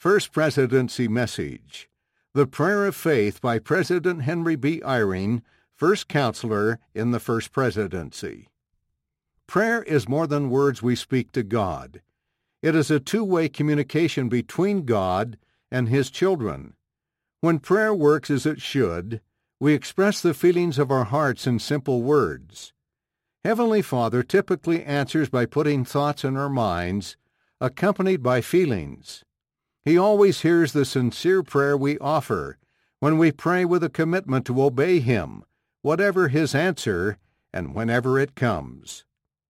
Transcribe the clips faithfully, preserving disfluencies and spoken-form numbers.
First Presidency Message. The Prayer of Faith by President Henry B. Eyring, First Counselor in the First Presidency. Prayer is more than words we speak to God. It is a two-way communication between God and His children. When prayer works as it should, we express the feelings of our hearts in simple words. Heavenly Father typically answers by putting thoughts in our minds, accompanied by feelings. He always hears the sincere prayer we offer when we pray with a commitment to obey Him, whatever His answer and whenever it comes.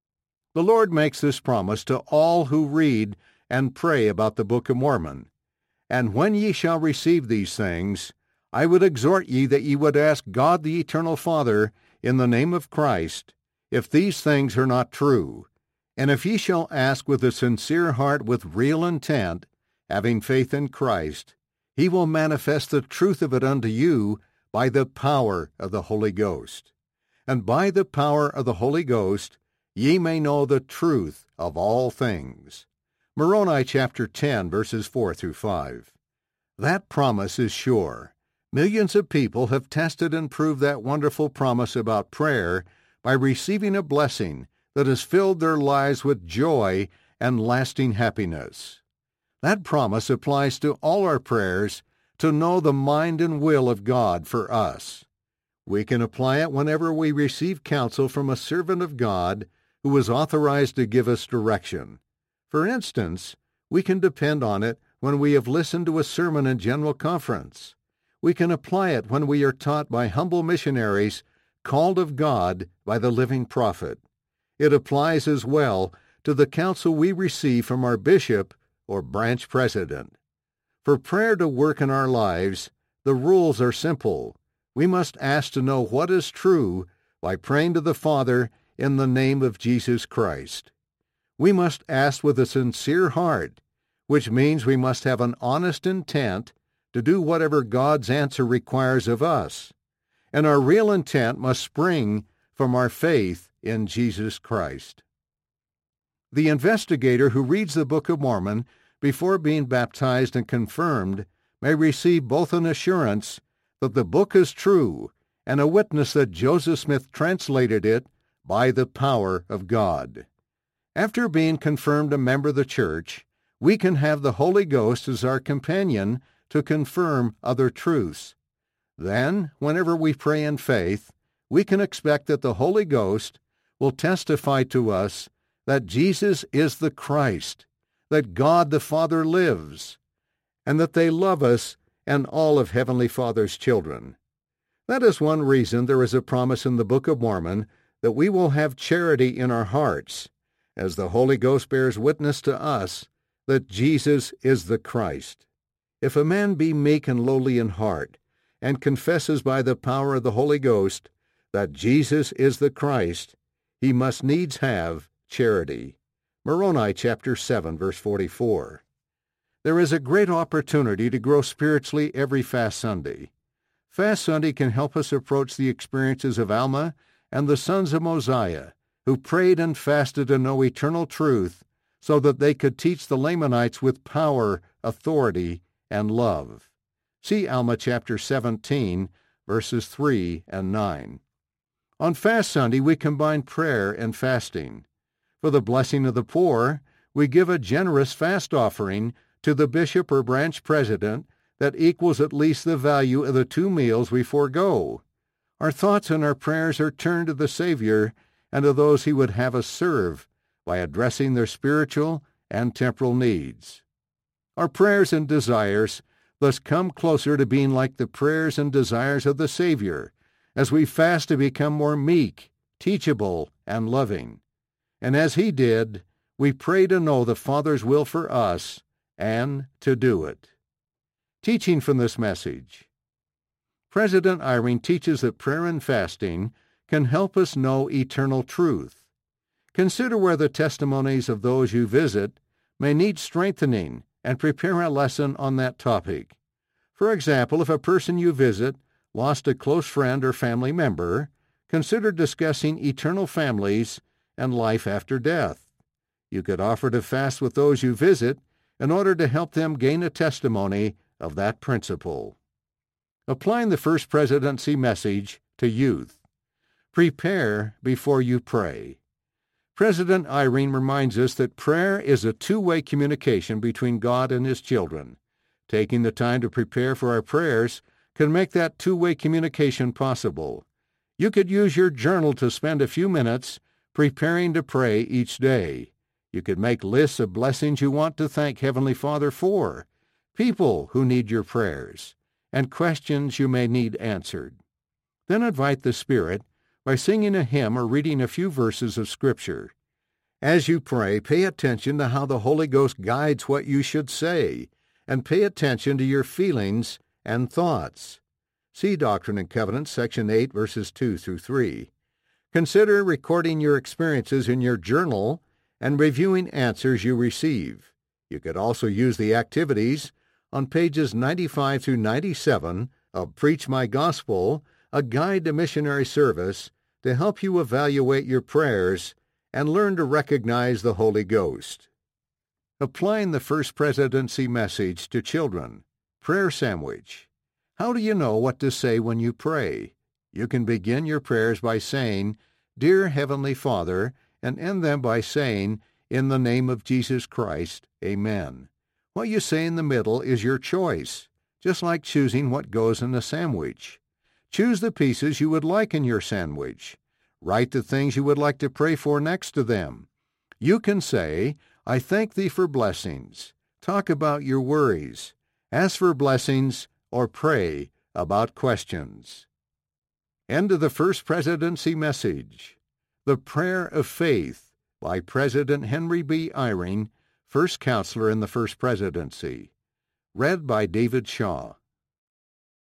The Lord makes this promise to all who read and pray about the Book of Mormon. And when ye shall receive these things, I would exhort ye that ye would ask God the Eternal Father, in the name of Christ, if these things are not true. And if ye shall ask with a sincere heart with real intent, having faith in Christ, He will manifest the truth of it unto you by the power of the Holy Ghost. And by the power of the Holy Ghost ye may know the truth of all things. Moroni chapter ten, verses four through five. That promise is sure. Millions of people have tested and proved that wonderful promise about prayer by receiving a blessing that has filled their lives with joy and lasting happiness. That promise applies to all our prayers to know the mind and will of God for us. We can apply it whenever we receive counsel from a servant of God who is authorized to give us direction. For instance, we can depend on it when we have listened to a sermon in general conference. We can apply it when we are taught by humble missionaries called of God by the living prophet. It applies as well to the counsel we receive from our bishop or branch president. For prayer to work in our lives, the rules are simple. We must ask to know what is true by praying to the Father in the name of Jesus Christ. We must ask with a sincere heart, which means we must have an honest intent to do whatever God's answer requires of us. And our real intent must spring from our faith in Jesus Christ. The investigator who reads the Book of Mormon before being baptized and confirmed may receive both an assurance that the book is true and a witness that Joseph Smith translated it by the power of God. After being confirmed a member of the church, we can have the Holy Ghost as our companion to confirm other truths. Then, whenever we pray in faith, we can expect that the Holy Ghost will testify to us that Jesus is the Christ, that God the Father lives, and that they love us and all of Heavenly Father's children. That is one reason there is a promise in the Book of Mormon that we will have charity in our hearts, as the Holy Ghost bears witness to us that Jesus is the Christ. If a man be meek and lowly in heart, and confesses by the power of the Holy Ghost that Jesus is the Christ, he must needs have charity. Moroni chapter seven, verse forty-four. There is a great opportunity to grow spiritually every Fast Sunday. Fast Sunday can help us approach the experiences of Alma and the sons of Mosiah, who prayed and fasted to know eternal truth so that they could teach the Lamanites with power, authority, and love. See Alma chapter seventeen, verses three and nine. On Fast Sunday, we combine prayer and fasting. For the blessing of the poor, we give a generous fast offering to the bishop or branch president that equals at least the value of the two meals we forego. Our thoughts and our prayers are turned to the Savior and to those He would have us serve by addressing their spiritual and temporal needs. Our prayers and desires thus come closer to being like the prayers and desires of the Savior as we fast to become more meek, teachable, and loving. And as He did, we pray to know the Father's will for us and to do it. Teaching from this message. President Eyring teaches that prayer and fasting can help us know eternal truth. Consider where the testimonies of those you visit may need strengthening and prepare a lesson on that topic. For example, if a person you visit lost a close friend or family member, consider discussing eternal families and life after death. You could offer to fast with those you visit in order to help them gain a testimony of that principle. Applying the First Presidency message to youth. Prepare before you pray. President Eyring reminds us that prayer is a two-way communication between God and His children. Taking the time to prepare for our prayers can make that two-way communication possible. You could use your journal to spend a few minutes preparing to pray each day. You could make lists of blessings you want to thank Heavenly Father for, people who need your prayers, and questions you may need answered. Then invite the Spirit by singing a hymn or reading a few verses of Scripture. As you pray, pay attention to how the Holy Ghost guides what you should say, and pay attention to your feelings and thoughts. See Doctrine and Covenants, section eight, verses two through three. Consider recording your experiences in your journal and reviewing answers you receive. You could also use the activities on pages ninety-five through ninety-seven of Preach My Gospel, a guide to missionary service, to help you evaluate your prayers and learn to recognize the Holy Ghost. Applying the First Presidency message to children. Prayer sandwich. How do you know what to say when you pray? You can begin your prayers by saying, "Dear Heavenly Father," and end them by saying, "In the name of Jesus Christ, Amen." What you say in the middle is your choice, just like choosing what goes in a sandwich. Choose the pieces you would like in your sandwich. Write the things you would like to pray for next to them. You can say, "I thank Thee for blessings." Talk about your worries. Ask for blessings or pray about questions. End of the First Presidency message. The Prayer of Faith by President Henry B. Eyring, First Counselor in the First Presidency. Read by David Shaw.